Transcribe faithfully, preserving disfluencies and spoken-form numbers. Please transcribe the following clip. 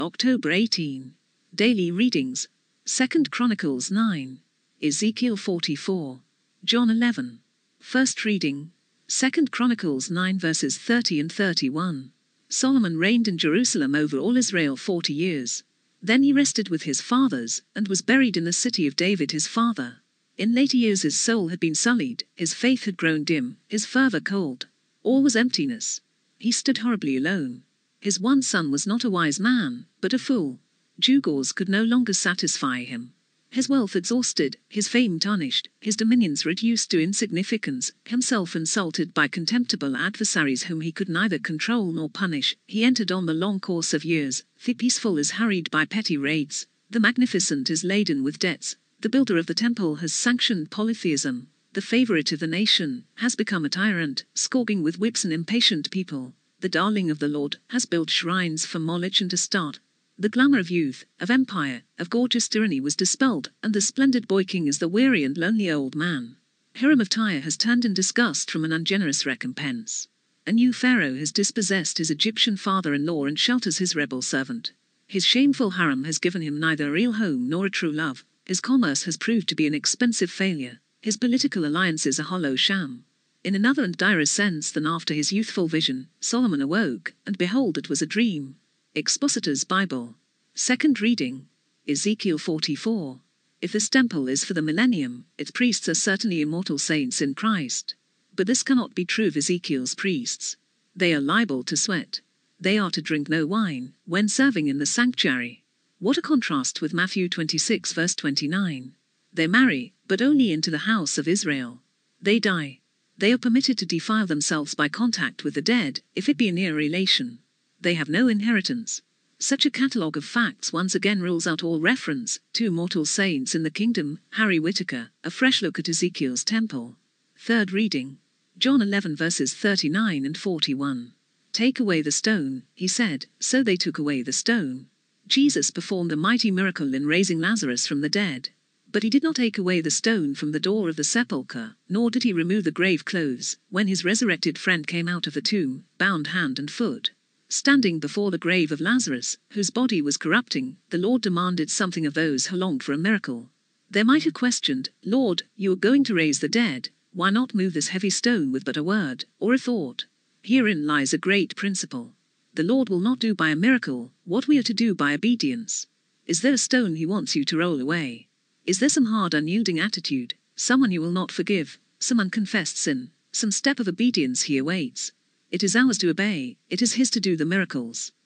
October eighteenth. Daily Readings. Second Chronicles nine. Ezekiel forty-four. John eleven. First reading. Second Chronicles nine verses thirty and thirty-one. Solomon reigned in Jerusalem over all Israel forty years. Then he rested with his fathers, and was buried in the city of David his father. In later years his soul had been sullied, his faith had grown dim, his fervor cold. All was emptiness. He stood horribly alone. His one son was not a wise man, but a fool. Gewgaws could no longer satisfy him. His wealth exhausted, his fame tarnished, his dominions reduced to insignificance, himself insulted by contemptible adversaries whom he could neither control nor punish, he entered on the long course of years. The peaceful is harried by petty raids, the magnificent is laden with debts, the builder of the temple has sanctioned polytheism, the favorite of the nation has become a tyrant, scourging with whips an impatient people. The darling of the Lord has built shrines for Moloch and Astarte. The glamour of youth, of empire, of gorgeous tyranny was dispelled, and the splendid boy king is the weary and lonely old man. Hiram of Tyre has turned in disgust from an ungenerous recompense. A new pharaoh has dispossessed his Egyptian father-in-law and shelters his rebel servant. His shameful harem has given him neither a real home nor a true love. His commerce has proved to be an expensive failure. His political alliances a hollow sham. In another and direr sense than after his youthful vision, Solomon awoke, and behold it was a dream. Expositor's Bible. Second reading. Ezekiel forty-four. If this temple is for the millennium, its priests are certainly immortal saints in Christ. But this cannot be true of Ezekiel's priests. They are liable to sweat. They are to drink no wine, when serving in the sanctuary. What a contrast with Matthew twenty-six verse twenty-nine. They marry, but only into the house of Israel. They die. They are permitted to defile themselves by contact with the dead, if it be a near relation. They have no inheritance. Such a catalogue of facts once again rules out all reference to immortal saints in the kingdom. Harry Whitaker, A Fresh Look at Ezekiel's Temple. Third reading. John eleven verses thirty-nine and forty-one. Take away the stone, he said, so they took away the stone. Jesus performed a mighty miracle in raising Lazarus from the dead. But he did not take away the stone from the door of the sepulchre, nor did he remove the grave clothes, when his resurrected friend came out of the tomb, bound hand and foot. Standing before the grave of Lazarus, whose body was corrupting, the Lord demanded something of those who longed for a miracle. They might have questioned, Lord, you are going to raise the dead, why not move this heavy stone with but a word, or a thought? Herein lies a great principle. The Lord will not do by a miracle what we are to do by obedience. Is there a stone he wants you to roll away? Is there some hard, unyielding attitude, someone you will not forgive, some unconfessed sin, some step of obedience he awaits? It is ours to obey, it is his to do the miracles.